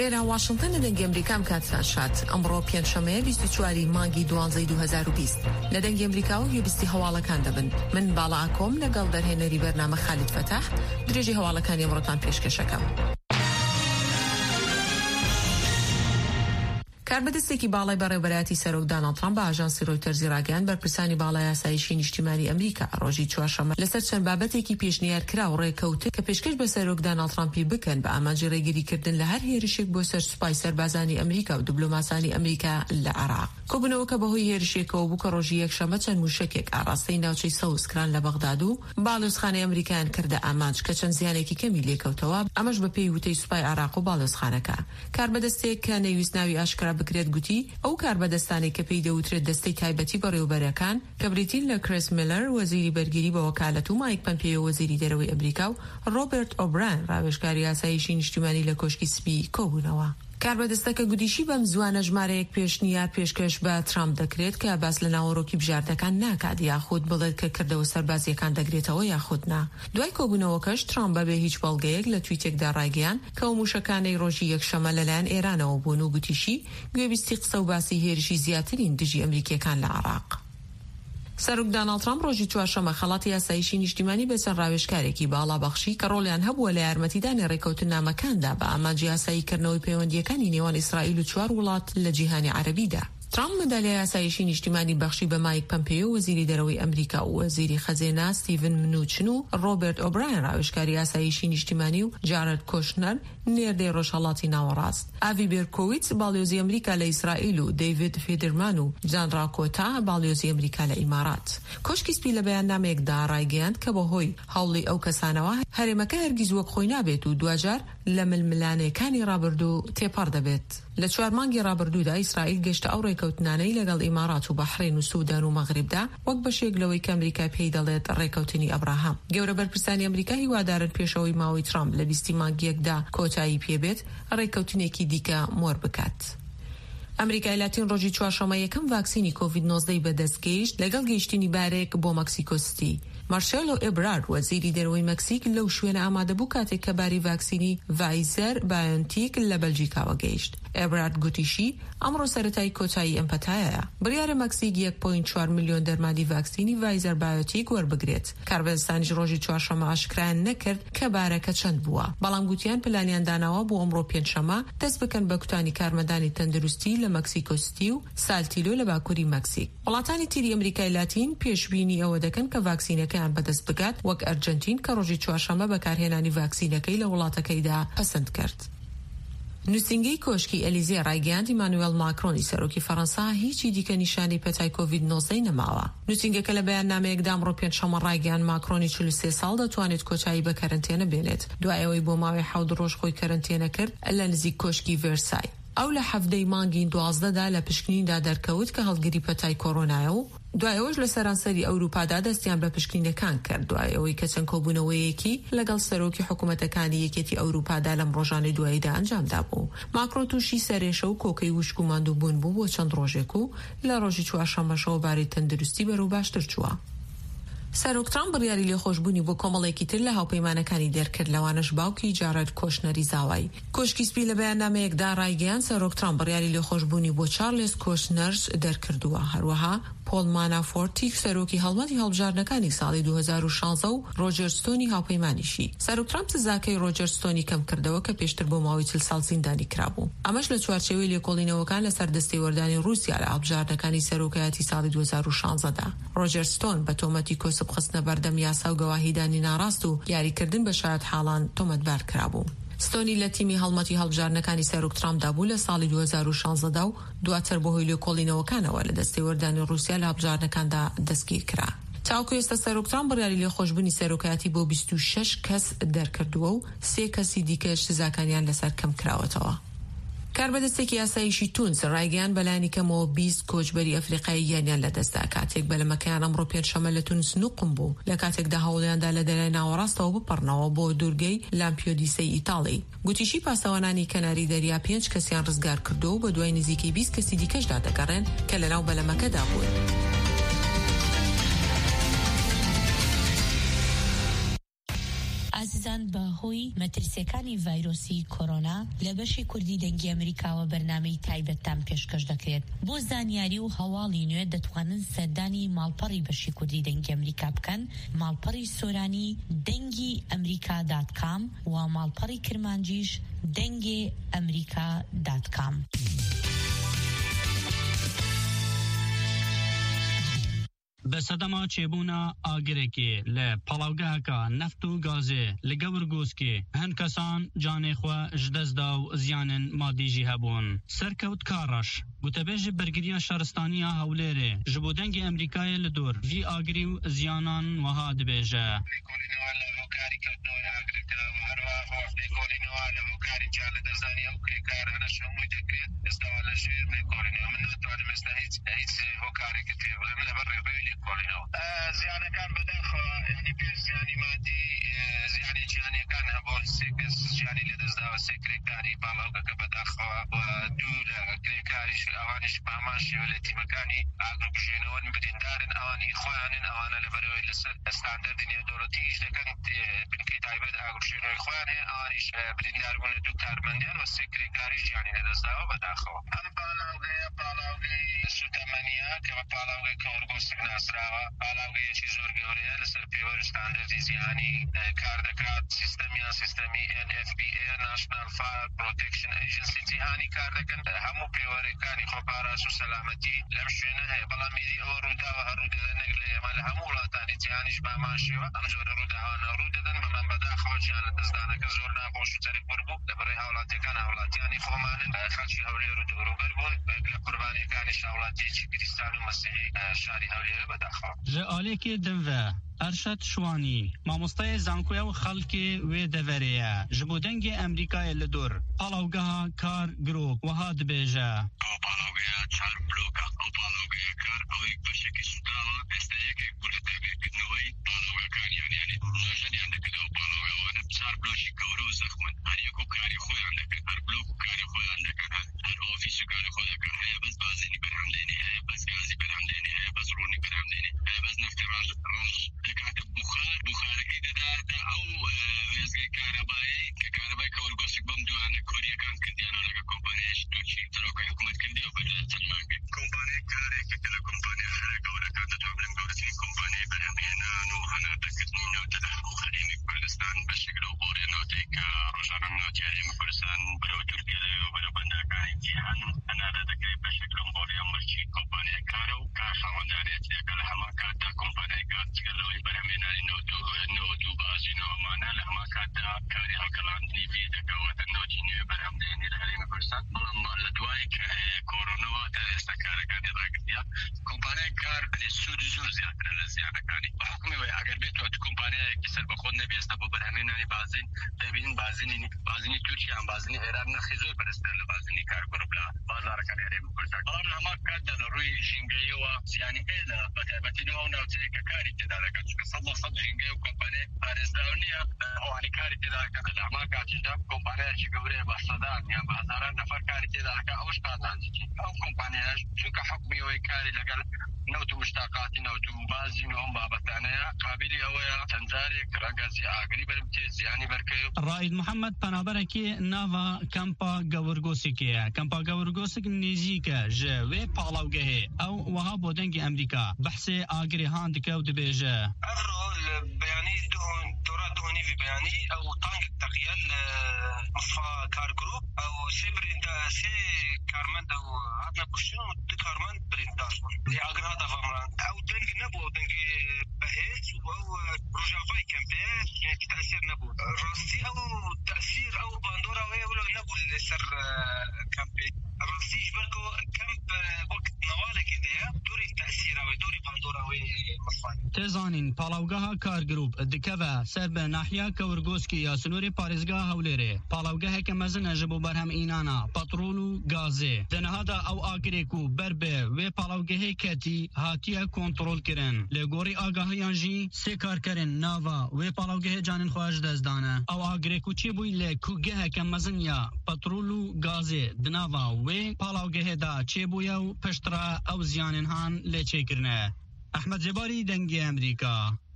ئێرە واشنگتن لە دەنگی ئەمریکام کاتتان شات ئەمڕۆ پێنجشەمەیە 24 مانگی دوانزەی 2020 لە دەنگی ئەمریکا و ویبستی هەواڵەکان دەبن. من باڵا ئاکۆم لەگەڵ دەرهێنەری بەرنامە خالید فەتاح درێژی هەواڵەکانی ئەمڕۆتان پێشکەشەکەم. کاربەدەستێکی باڵای بەڕێوەبەرایەتی سەرۆک دۆناڵد ترامپ بە ئاژانسی ڕۆیتەرز ڕاگەیاند بەرپرسانی باڵای یاسایشی نیشتیمانی ئەمریکا ڕۆژی چوارشەممە لەسەر چەند بابەتێکی پێشنیارکرا و ڕێکەوتن کە پێشکەش بە سەرۆک دۆناڵد ترامپی بکەن بە ئاماژی ڕێگریکردن لە هەر هێرشێک بۆ سەر سوپای سەربازانی ئەمریکا و دیبلۆماسانی ئەمریکا لە عێراق. کۆبوونەوەکە بەهۆی هێرشێکەوە بوو کە ڕۆژی یەکشەممە چەند موشکێک ئاڕاستەی ناوچەی سەوزکران لە بەغداد و باڵۆزخانەی ئەمریکایان کردە ئامانج کە چەند زیانێکی کەمی لێکەوتەوە، ئەمەش بە پێی وتەی سوپای عێراق و باڵۆزخانەکە. کاربەدەستێک کە نەویست ناوی ئاشکرا بکرێت گوتی ئەو کاربەدەستانی کە پێی دەوترێت دەستەی تایبەتی بەڕێوەبەرەکان کە بریتین لە کریس میلەر وەزیری بەرگری بە وەکالەت و مایک پۆمپیۆ وەزیری دەرەوەی ئەمریکا و ڕۆبرت ئۆبراین ڕاوێژکاری یاسایشی نیشتیمانی لە کۆشکی سپی کۆبوونەوە. کاربەدەستەکە گوتیشی بەم زوانە ژمارەیەک پێشنیار پێشکەش بە ترامپ دەکرێت کە باس لە ناوەڕۆکی بژاردەکان ناکات یاخود بڵێت کە کردەوە سەربازیەکان دەگرێتەوە یاخود نا. دوای کۆبوونەوەکەش ترامپ بەبێ هیچ بەڵگەیەک لە تویتێکدا ڕایگەیاند کە موشەکانەی ڕۆژی یەکشەممە لەلایەن ئێرانەوە بوون و گوتیشی گوێبیستی قسە و باسی هێرشی زیاترین دژی ئەمریکیەکان لە عێراق. سەرۆک دۆناڵد ترامپ ڕۆژی چوارشەممە خەڵاتی یاسایشی نیشتیمانی بەسەر ڕاوێژکارێکی باڵا بەخشی کە ڕۆڵیان هەبووە لە یارمەتیدانی ڕێکەوتن نامەکاندا بە ئاماجی یاساییکردنەوەی پەیوەندیەکانی نێوان ئیسرائیل و 4 وڵات لە جیهانی عەرەبیدا. ترامپ منداڵی یاسایشی نیشتیمانی بەخشی بە مایک پۆمپیۆ وەزیری دەرەوەی ئەمریکا و وەزیری خەزینە ستیڤن منوچن و ڕۆبرت ئۆبراین ڕاوێژکاری یاسایشی نیشتیمانی و جارد کۆشنەر نێردەی ڕۆژهەڵاتی ناوەڕاست، ئاڤی بێرکۆویتس باڵیۆزی ئەمریکا لە ئیسرائیل و دەیڤید فێدرمان و جاندرا کۆتا باڵیۆزی ئەمریکا لە ئیمارات. کۆشکی سپی لە بەیاننامەیەکدا ڕایگەیاند کە بەهۆی هەوڵی ئەو کەسانەوە هەرێمەکە هەرگیز وەک خۆی نابێت و دوجار لە ململانەکانی ڕابردوو تێپەڕ دەبێت. لە 4 مانگی ڕابردوودا ئیسرائیل گەشتە ئەو ڕێکەوتنانەی لەگەڵ ئیمارات و بەحرین و سوودان و مەغریبدا وەک بەشێک لەوەی کە ئەمریکا پێی دەڵێت ڕێکەوتنی ئەبراهام. گەورە بەرپرسانی ئەمریکا هیوادارن پێشەوەی ماوەی ترامپ لە 20 مانگیەکدا کۆتایی پێبێت ڕێکەوتنێکی دیکە مۆر بکات. ئەمریکای لاتین ڕۆژی چوارشەممە یەکەم ڤاکسینی کۆڤید-19 بەدەستگەیشت لەگەڵ گەیشتنی بارێک بۆ مەکسیکۆ سیتی. مارشێلۆ ئێبرارد وەزیری دەرەوەی مەکسیک لەو شوێنە ئامادەبوو کاتێک کە باری ڤاکسینی ڤایزەر بایۆنتیک لە بەلژیکاوە گەیشت. ئێبرارد گوتیشی ئەمڕۆ سەرەتای کۆتایی ئەم پەتایەیە. بڕیارە مەکسیک 1.4 میلیۆن دەرمانی ڤاکسینی ڤایزەر بایۆتیک وەربگرێت. کاربەدەستانیش ڕۆژی چوارشەممە ئاشکرایان نەکرد کە بارەکە چەند بووە، بەڵام گوتیان پلانیان داناوە بۆ ئەمڕۆ پێنجشەممە دەست بکەن بە کوتانی کارمەندانی تەندروستی لە مەکسیکۆ سیتی و سالتیلۆ لە باکووری مەکسیک. وڵاتانی تری ئەمریکای لاتین پێشبینی ئەوە دەکەن کە ڤاکسینەکەیان بەدەست بگات، وەک ئەرجنتین کە ڕۆژی چوارشەممە بەکارهێنانی ڤاکسینەکەی لە وڵاتەکەیدا پەسەند کرد. نووسینگەی کۆشکی ئەلیزێ ڕایگەیاند ئیمانوێل ماکرۆنی سەرۆکی فەڕەنسا هیچی دیکە نیشانی پەتای کۆڤید-19 نەماوە. نووسینگەکە لە بەیاننامەیەکدا ئەمڕۆ پێنجشەممە ڕایگەیاند ماکرۆنی 43 ساڵ دەتوانێت کۆچایی بە کەرەنتێنە بێنێت دوای ئەوەی بۆ ماوەی 7 ڕۆژ خۆی کەرەنتێنە کرد لە نزیک کۆشکی ڤێرسای. ئەو لە هەفتەی مانگی 12دا لە پشکنیندا دەرکەوت کە هەڵگری پەتای کۆڕۆنایە و دوای ئەوەش لە سەرانسەری ئەوروپادا دەستیان بە پشکنینەکان کرد دوای ئەوەی کە چەند کۆبوونەوەیەکی لەگەڵ سەرۆکی حکوومەتەکانی یەکێتی ئەوروپادا لەم ڕۆژانەی دواییدا ئەنجامدا بوو. ماکرۆ تووشی سەرێشە و کۆکەی وشک و ماندوو بوون بوو بۆ چەند ڕۆژێک و لە ڕۆژی چوارشەممەشەوە باری تەندروستی بەرەو باشتر چووە. سەرۆک ترامپ بڕیاری لێخۆشبوونی بۆ کۆمەڵێکی تر لە هاوپەیمانەکانی دەرکرد، لەوانش باوکی جارد کۆشنەری زاوای. کۆشکی سپی لە بەیاننامەیەکدا ڕایگەیاند سەرۆک ترامپ بڕیاری لێخۆشبوونی بۆ چارلز کۆشنەرس دەرکردووە. هەروەها پۆل مانافۆرتی سەرۆکی هەڵمەتی هەڵبژاردنەکانی ساڵی 2016 و ڕۆجەر ستۆنی هاوپەیمانیشی. سەرۆک ترامپ سزاکەی ڕۆجەر ستۆنی کەم کردەوە کە پێشتر بۆ ماوەی 40 ساڵ زیندانی کرابوو. ئەمەش لە چوارچێوەی لێکۆڵینەوەکان لەسەر دەستەی وەردانی رووسیا لە هەڵبژاردنەکانی سەرۆکایەتی ساڵی 2016دا. ڕۆجەر ستۆن بە تۆمەتی کۆسب خستنە بەردەم یاسا و گەواهیدانی ناڕاست و یاریکردن بە شایەت حاڵان تۆمەتبار کرابوو. ستۆنی لە تیمی هەڵمەتی هەڵبژاردنەکانی سەرۆک ترامپدا بوو لە ساڵی 2016دا و دواتر بەهۆی لێکۆڵینەوەکانەوە لە دەستەی وەردانی رووسیا لە هەڵبژاردنەکاندا دەستگیر کرا. تاوەکو ئێستا سەرۆک ترامپ بڕیاری لێخۆشبوونی سەرۆکایەتی بۆ 26 کەس دەرکردووە و 3 کەسی دیکەش سزاکانیان لەسەر کەم کراوەتەوە. کاربەدەستێکی یاسایشی تونس ڕایگەیاند بەلایانی کەمەوە 20 کۆچبەری ئەفریقایییانیان لەدەستدا کاتێک بەلەمەکەیان ئەمڕۆ پێنجشەممە لە تونس نوقم بوو لە کاتێکدا هەوڵیاندا لە دەرای ناوەڕاستەوە بپەڕنەوە بۆ دوورگەی لامپیۆدیسەی ئیتاڵی. گوتیشی پاسەوانانی کەناری دەریا 5 کەسیان ڕزگار کردو و بە دوای نزیکەی 20 کەسی دیکەشدا دەگەڕێن کە لەناو بەلەمەکەدا بوون. ئازیزان بەهۆی مەترسیەکانی ڤایرۆسی کۆرۆنا لە بەشی کوردی دەنگی ئەمریکاوە بەرنامەی تایبەتتان پێشکەش دەکرێت. بۆ زانیاری و هەواڵی نوێ دەتوانن سەردانی ماڵپەڕی بەشی کوردی دەنگی ئەمریکا بکەن، ماڵپەڕی سۆرانی دەنگی ئەمریکا.com و ماڵپەڕی کرمانجیش دەنگی ئەمریکا.com. بسدما چێبوونا ئاگرێکێ لە پەڵاوگەهەکە نەفت و گازێ لە گەورگۆسکێ هەند کەسان جانێخوا ژدەستدا و زیانن مادیژی هەبوون. سەرکەوت کاڕەش گوتەبێژی بەرگریە شارستانیە هەولێرێ ji bo dengê Amerîkayê li dor vî agirî û ziyanan wiha dibêje. زیانەکان بەداخەوە ینی پێش زیانی مادی زیانی جیهانی کان هەبوون سێ کەس ژیانی لەدەستداوە سێ کرێکاری باڵاوگەکە بەداخەوە و دوو لە کرێکاریش ئەوانش بە هەمان شێوە لە تیمەکانی ئاگرکوژێنەوەن بریندارن ئەوانی خۆیانن ئەوانە لەبەرەوەی لەسەر ئەستاندەردی نێودەوڵەتیش دەکەن بنکەی تایبەت ئاگرکوژێنەوەی خۆیان هەیە ئەوانیش بریندار بوون لە دوو کارمەندیان و سێ کرێکاری ژیانی لەدەستداوە بەداخەوە. ئەم پاڵاوگەی سوتەمەنیە کە بە پاڵاوگەی کەوەرگۆسک ناسراوە پاڵاوگەیەکی زۆر گەورەیە لەسەر پێوەری ستاندەردی زیانی کار دەکات سیستەمیان سیستەمی NFPA National Fire Protection Agency جیهانی کار دەکەن هەموو پێوەریەکانی خۆپاراش و سەلامەتی لەم شوێنە هەیە بەڵام میری ئەوە ڕووداوە هەڕوودەدەن نەک لە ئێمە لە هەموو وڵاتانی جیهانیش بەمان شێوە ئەم جۆرە ڕووداوانە ڕوودەدەن بەڵام بەداخەوە گیان لە دەستدانەکە زۆر ناخۆش و جەرگبوور بوو لەبەرەوەی هاوڵاتیەکان هاوڵاتیانی خۆمانن خەڵکی هەولێر و دەوروبەر بوون لە قوربانیەکانی هاوڵاتیەکی کریستان و مەسیحی شاری هەولێر بەداخەوە. ji alêkê din ve Erşet Şwanî mamosteyê zankoya û xelkê wê deverê ye ji bo dengê Amerîkayê li dor palavgeha kar girov wiha dibêje. Ew palavgeya çar bloka ew palavgeya kar ew beşekî sudawa desteyekek bû li tevbirkirneweyî palavgekan yani nojeniyan dikin ew palavgewan çar blokî gewre û zexmin her yek û karî xweyan dikin her blok û karî xweyan dikin her ofîs û karî xwe dikin heye bez bazînî berhemdênî heye bez gazî berhemdênî heye bez rûnî berhemdênî heye bez neftê roj دکاتب بخارکی داده او وزگی کاربایی که کاربایی کورگوسک بم دوانه کوریه کان کردیانو لگه کمپانیش توچی تروکه حکومت کردی و بجای سلمانگی کمپانی کاری که کلا کمپانی خیلی گوره کانده توابلن گورتینی کمپانی برهمیانان و هنا دکتنی نوت ده و خلیمی کردستان بشکل و بوری نوتی که روشانم نوتی علیم کردستان برو ترکیه لیو برو بندرکانی جیهان انا ده دکری بشکل و بوری مرچی کمپانی کارو که خوانداریت دیگه همه کاتا کمپانی کار چگلوی برهمیانانی نوتو بازی نو مانه لحما کاتا کاری هکلان نیوی دکوات نوتی نیو برهمدینی لحلیم کردستان بلام لدوائی که کورونا و استکارکانی راگردیا کمپانی کار بلی سود زور زیادتر لزیانکانی و حکمی وی اگر بیتو تو کمپانی کسر بخود نبیسته با برهمیانانی بازین تبین بازینی ترکیه هم بازینی ایران نخی زور برستر لبازینی کار گروبلا بازارکانی حلیم کردستان بلام لحما کاتا روی جنگی و زیانی ایلا بطیبتی نو نوتی که کاری تدارکت چون صد جنگی و کمپانی پارزداونیه اوانی کاری تدارکت لحما کاتیجا کمپانی چی گوره بصدان یا بازاران نفر کاری تدارکت اوش قادانجی او کمپانی چون که حکمی وی کاری لگل نوتو مشتاقاتی نوتو بازی نو هم بابتانه قابلی اویا تنزاری کرنگازی آگری برمتی زیانی برکیو رائد محمد پنابرکی ناوا کمپا گورگوسکیه کمپا گورگوسک نزیکه جه وی پالاوگه او وها بودنگ امریکا بحث آگری هاند که و دبیجه افرو بیانی دورا دهونی وی بیانی او تانگ تقیل مصفا کار گروپ او سه کارمند او عدنا کشتون دو کارمند برندار اگر هذا فهمران او دنگ نبو دنگ بهيج او رجافاي كامبير يعني تأثير نبو راستي او تأثير او باندورا ولا نبو لسر كامبير راستيش بركو كامب وقت نوالك إذا دوري تأثير او دوري باندورا ومصفاي تزانین پالاوگاه کار گروپ دکوه سر به ناحیه کورگوسکی یا سنوری پارزگاه هولیره پالاوگاه که مزن جبو برهم اینانا پترول و گازه دنهادا او آگریکو بربه و پالاوگاه کتی هاتیه کنترول کرن لگوری آگاهیان جی سه کار کرن ناوا و پالاوگاه جانن خواهش دزدانه او آگریکو چی بوی لکوگه که مزن یا پترول و گازه دناوا و پالاوگاه دا چی بوی و پشترا او زیانن هان لچه کرنه احمد جباری دنگی امریکا